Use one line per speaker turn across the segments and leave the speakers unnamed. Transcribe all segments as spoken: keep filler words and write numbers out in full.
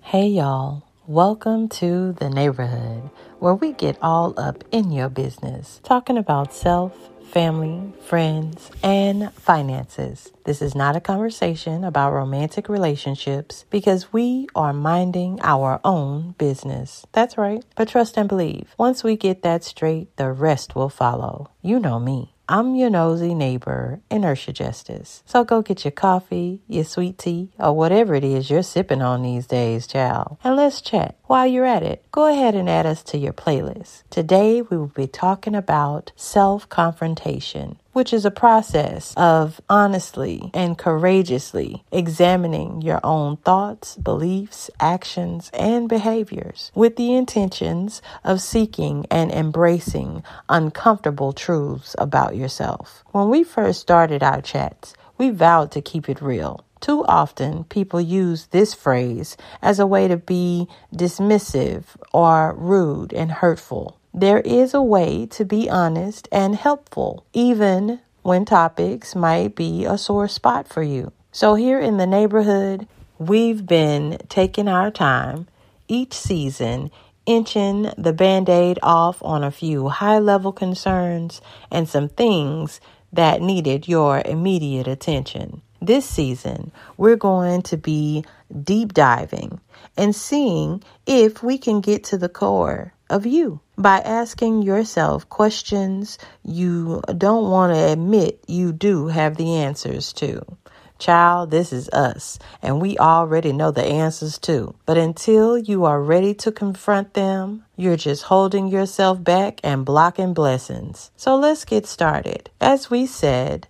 Hey y'all, welcome to the neighborhood where we get all up in your business, talking about self, family, friends, and finances. This is not a conversation about romantic relationships because we are minding our own business. That's right, but trust and believe. Once we get that straight, the rest will follow. You know me. I'm your nosy neighbor, Inertia Justice. So go get your coffee, your sweet tea, or whatever it is you're sipping on these days, child. And let's chat. While you're at it, go ahead and add us to your playlist. Today, we will be talking about self-confrontation, which is a process of honestly and courageously examining your own thoughts, beliefs, actions, and behaviors with the intentions of seeking and embracing uncomfortable truths about yourself. When we first started our chats, we vowed to keep it real. Too often, people use this phrase as a way to be dismissive or rude and hurtful. There is a way to be honest and helpful, even when topics might be a sore spot for you. So here in the neighborhood, we've been taking our time each season, inching the Band-Aid off on a few high-level concerns and some things that needed your immediate attention. This season, we're going to be deep diving and seeing if we can get to the core of you by asking yourself questions you don't want to admit you do have the answers to. Child, this is us, and we already know the answers too. But until you are ready to confront them, you're just holding yourself back and blocking blessings. So let's get started. As we said,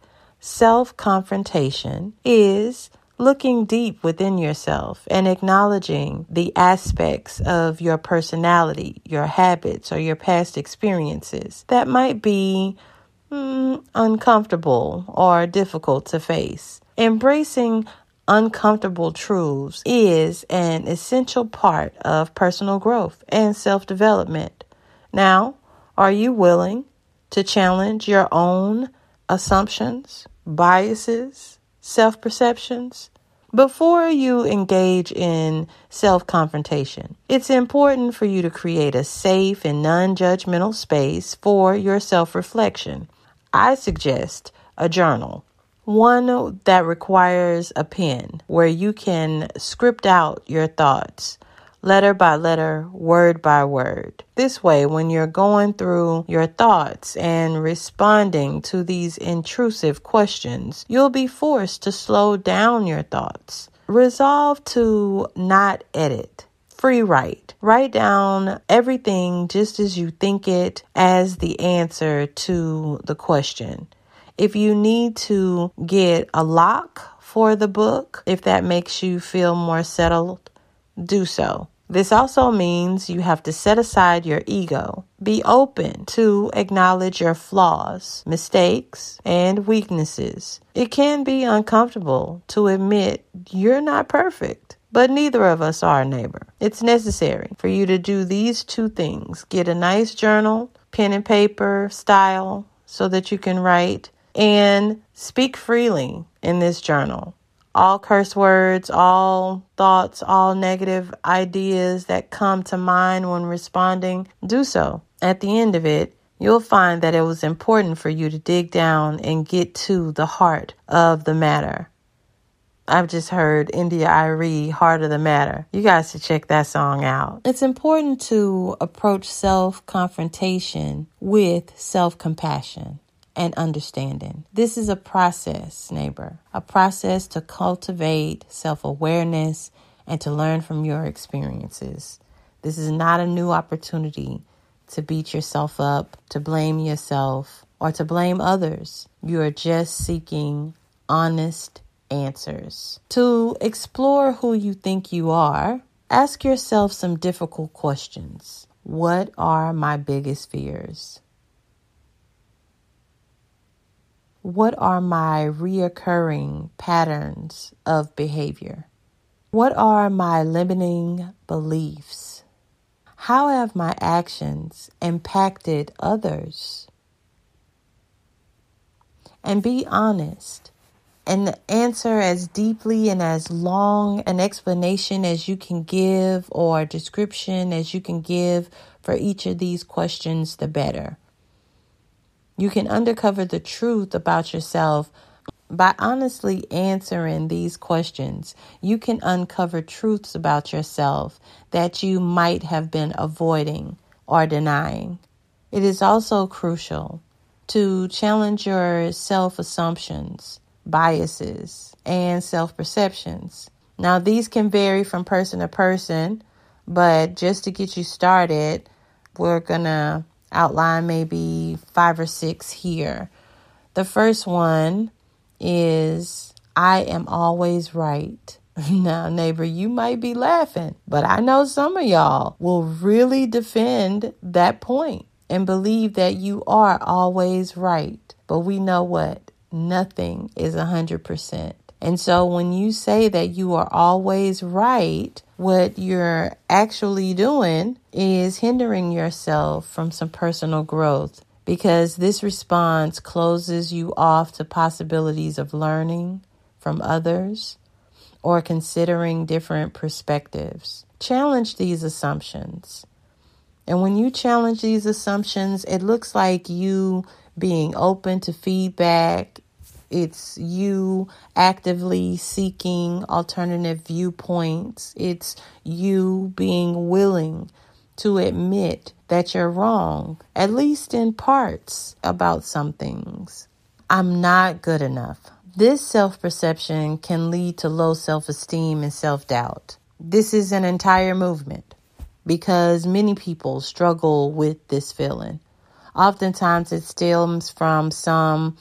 self-confrontation is looking deep within yourself and acknowledging the aspects of your personality, your habits, or your past experiences that might be mm, uncomfortable or difficult to face. Embracing uncomfortable truths is an essential part of personal growth and self-development. Now, are you willing to challenge your own assumptions, biases, self-perceptions? Before you engage in self-confrontation, it's important for you to create a safe and non-judgmental space for your self-reflection. I suggest a journal. One that requires a pen where you can script out your thoughts, letter by letter, word by word. This way, when you're going through your thoughts and responding to these intrusive questions, you'll be forced to slow down your thoughts. Resolve to not edit. Free write. Write down everything just as you think it as the answer to the question. If you need to get a lock for the book, if that makes you feel more settled, do so. This also means you have to set aside your ego. Be open to acknowledge your flaws, mistakes, and weaknesses. It can be uncomfortable to admit you're not perfect, but neither of us are, neighbor. It's necessary for you to do these two things. Get a nice journal, pen and paper style, so that you can write, and speak freely in this journal. All curse words, all thoughts, all negative ideas that come to mind when responding, do so. At the end of it, you'll find that it was important for you to dig down and get to the heart of the matter. I've just heard India.Arie, Heart of the Matter. You guys should check that song out. It's important to approach self-confrontation with self-compassion and understanding. This is a process, neighbor, a process to cultivate self-awareness and to learn from your experiences. This is not a new opportunity to beat yourself up, to blame yourself, or to blame others. You are just seeking honest answers. To explore who you think you are, ask yourself some difficult questions. What are my biggest fears? What are my reoccurring patterns of behavior? What are my limiting beliefs? How have my actions impacted others? And be honest and answer as deeply and as long an explanation as you can give or description as you can give for each of these questions, the better. You can uncover the truth about yourself by honestly answering these questions. You can uncover truths about yourself that you might have been avoiding or denying. It is also crucial to challenge your self-assumptions, biases, and self-perceptions. Now, these can vary from person to person, but just to get you started, we're going to outline maybe five or six here. The first one is, I am always right. Now, neighbor, you might be laughing, but I know some of y'all will really defend that point and believe that you are always right. But we know what? Nothing is one hundred percent. And so when you say that you are always right, what you're actually doing is hindering yourself from some personal growth, because this response closes you off to possibilities of learning from others or considering different perspectives. Challenge these assumptions. And when you challenge these assumptions, it looks like you being open to feedback. It's you actively seeking alternative viewpoints. It's you being willing to admit that you're wrong, at least in parts, about some things. I'm not good enough. This self-perception can lead to low self-esteem and self-doubt. This is an entire movement because many people struggle with this feeling. Oftentimes it stems from some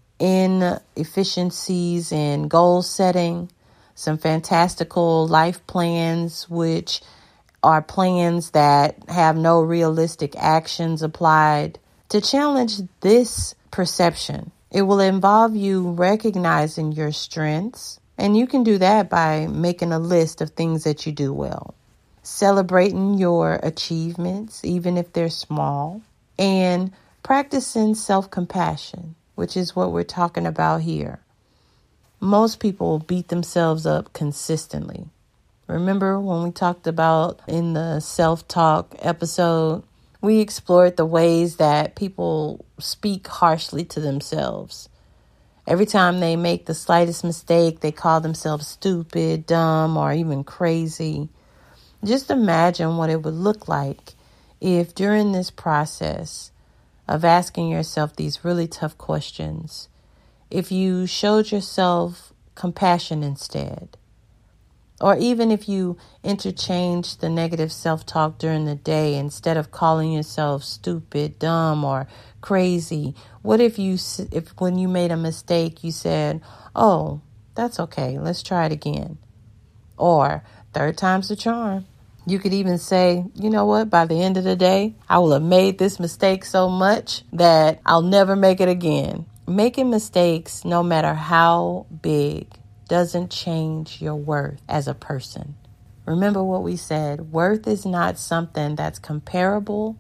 inefficiencies in goal setting, some fantastical life plans, which are plans that have no realistic actions applied. To challenge this perception, it will involve you recognizing your strengths, and you can do that by making a list of things that you do well, celebrating your achievements, even if they're small, and practicing self-compassion, which is what we're talking about here. Most people beat themselves up consistently. Remember when we talked about in the self-talk episode, we explored the ways that people speak harshly to themselves. Every time they make the slightest mistake, they call themselves stupid, dumb, or even crazy. Just imagine what it would look like if during this process of asking yourself these really tough questions, if you showed yourself compassion instead. Or even if you interchange the negative self-talk during the day, instead of calling yourself stupid, dumb, or crazy, what if you, if when you made a mistake, you said, oh, that's okay, let's try it again. Or third time's the charm. You could even say, you know what, by the end of the day, I will have made this mistake so much that I'll never make it again. Making mistakes, no matter how big, doesn't change your worth as a person. Remember what we said, worth is not something that's comparable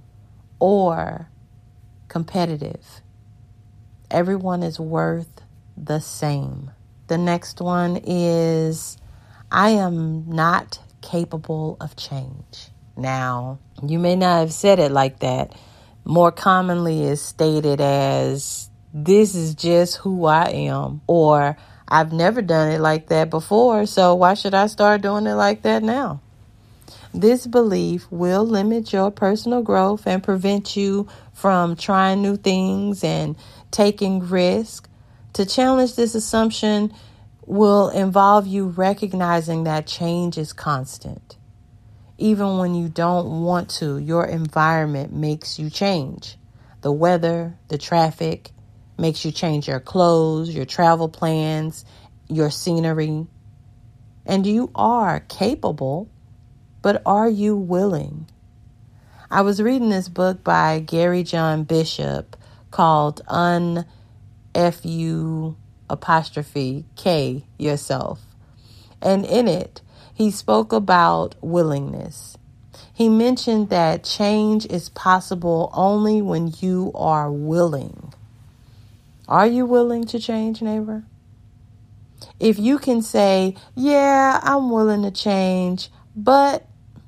or competitive. Everyone is worth the same. The next one is, I am not capable of change. Now, you may not have said it like that. More commonly is stated as, this is just who I am, or I've never done it like that before, so why should I start doing it like that now? This belief will limit your personal growth and prevent you from trying new things and taking risks. To challenge this assumption will involve you recognizing that change is constant. Even when you don't want to, your environment makes you change. The weather, the traffic, makes you change your clothes, your travel plans, your scenery. And you are capable, but are you willing? I was reading this book by Gary John Bishop called Un F U apostrophe K Yourself. And in it, he spoke about willingness. He mentioned that change is possible only when you are willing. Are you willing to change, neighbor? If you can say, yeah, I'm willing to change, but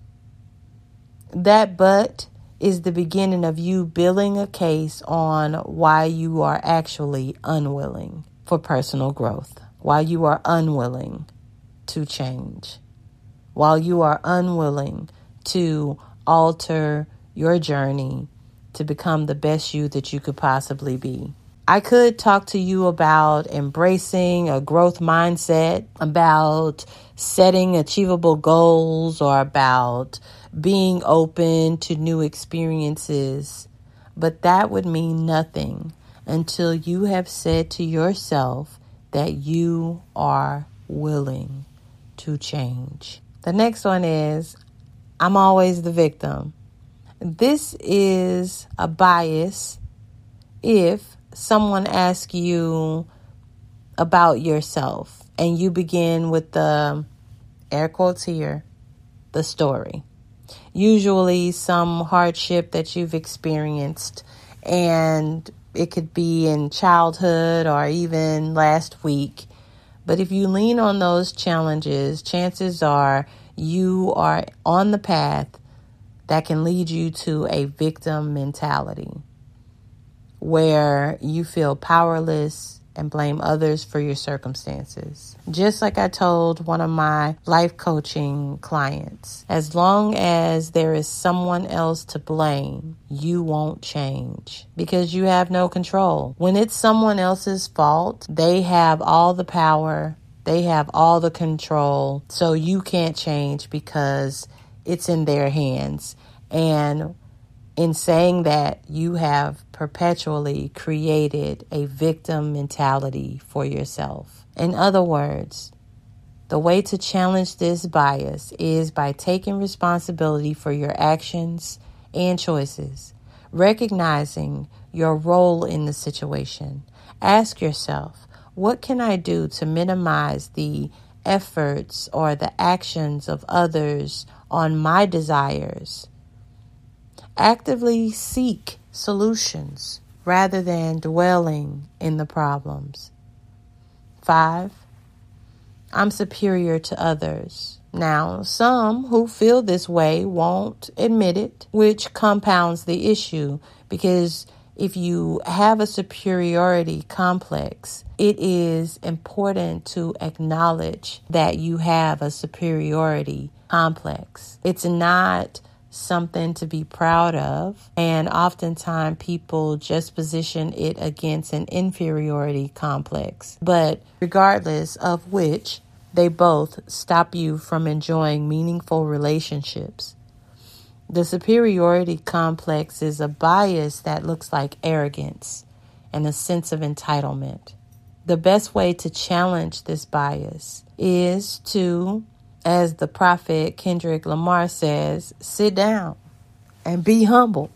that but is the beginning of you building a case on why you are actually unwilling for personal growth, why you are unwilling to change, while you are unwilling to alter your journey to become the best you that you could possibly be. I could talk to you about embracing a growth mindset, about setting achievable goals, or about being open to new experiences, but that would mean nothing until you have said to yourself that you are willing to change. The next one is, I'm always the victim. This is a bias if someone asks you about yourself and you begin with the, air quotes here, the story. Usually some hardship that you've experienced, and it could be in childhood or even last week. But if you lean on those challenges, chances are you are on the path that can lead you to a victim mentality where you feel powerless and blame others for your circumstances. Just like I told one of my life coaching clients, as long as there is someone else to blame, you won't change because you have no control. When it's someone else's fault, they have all the power, they have all the control, so you can't change because it's in their hands. And in saying that, you have perpetually created a victim mentality for yourself. In other words, the way to challenge this bias is by taking responsibility for your actions and choices, recognizing your role in the situation. Ask yourself, what can I do to minimize the efforts or the actions of others on my desires? Actively seek solutions rather than dwelling in the problems. Five, I'm superior to others. Now, some who feel this way won't admit it, which compounds the issue, because if you have a superiority complex, it is important to acknowledge that you have a superiority complex. It's not something to be proud of, and oftentimes people just position it against an inferiority complex, but regardless of which, they both stop you from enjoying meaningful relationships. The superiority complex is a bias that looks like arrogance and a sense of entitlement. The best way to challenge this bias is to, as the prophet Kendrick Lamar says, sit down and be humble.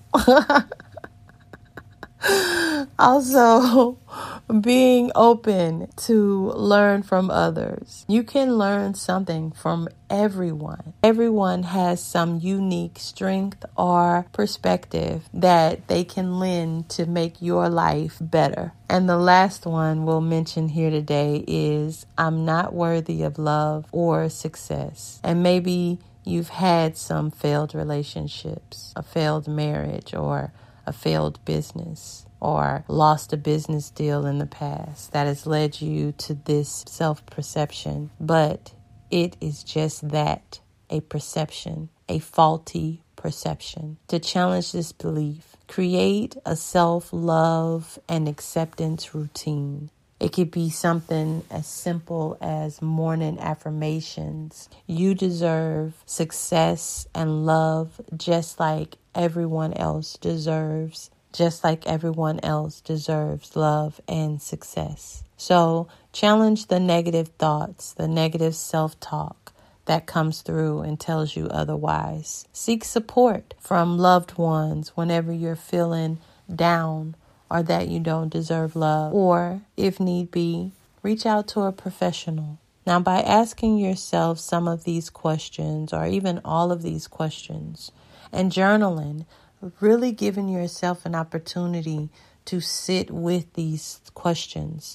Also, being open to learn from others. You can learn something from everyone. Everyone has some unique strength or perspective that they can lend to make your life better. And the last one we'll mention here today is, I'm not worthy of love or success. And maybe you've had some failed relationships, a failed marriage, or a failed business, or lost a business deal in the past that has led you to this self-perception. But it is just that, a perception, a faulty perception. To challenge this belief, create a self-love and acceptance routine. It could be something as simple as morning affirmations. You deserve success and love just like everyone else deserves, just like everyone else deserves love and success. So challenge the negative thoughts, the negative self-talk that comes through and tells you otherwise. Seek support from loved ones whenever you're feeling down or that you don't deserve love, or if need be, reach out to a professional. Now, by asking yourself some of these questions, or even all of these questions, and journaling, really giving yourself an opportunity to sit with these questions,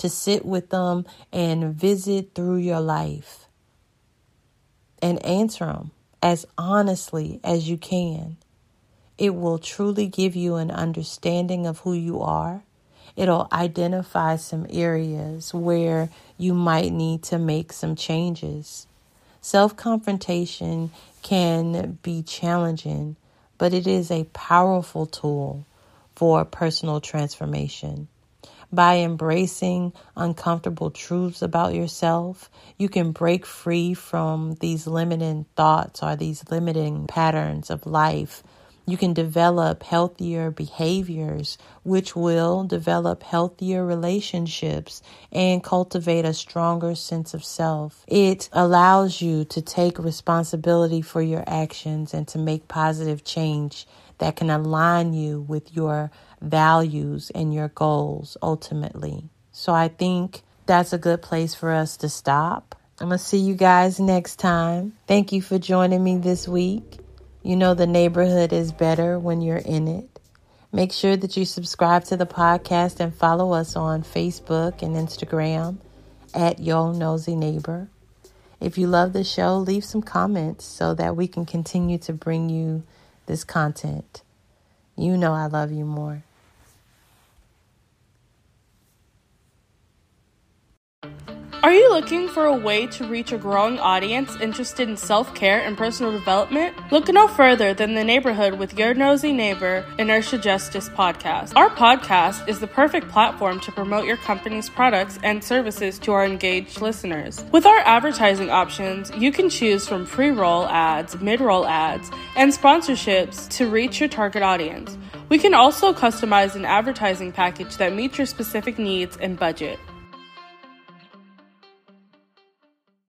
to sit with them and visit through your life and answer them as honestly as you can. It will truly give you an understanding of who you are. It'll identify some areas where you might need to make some changes. Self-confrontation can be challenging, but it is a powerful tool for personal transformation. By embracing uncomfortable truths about yourself, you can break free from these limiting thoughts or these limiting patterns of life. You can develop healthier behaviors, which will develop healthier relationships and cultivate a stronger sense of self. It allows you to take responsibility for your actions and to make positive change that can align you with your values and your goals ultimately. So I think that's a good place for us to stop. I'm going to see you guys next time. Thank you for joining me this week. You know the neighborhood is better when you're in it. Make sure that you subscribe to the podcast and follow us on Facebook and Instagram at Yo Nosy Neighbor. If you love the show, leave some comments so that we can continue to bring you this content. You know I love you more.
Are you looking for a way to reach a growing audience interested in self-care and personal development? Look no further than The Neighborhood with Your Nosy Neighbor, Inertia Justice podcast. Our podcast is the perfect platform to promote your company's products and services to our engaged listeners. With our advertising options, you can choose from pre-roll ads, mid-roll ads, and sponsorships to reach your target audience. We can also customize an advertising package that meets your specific needs and budget.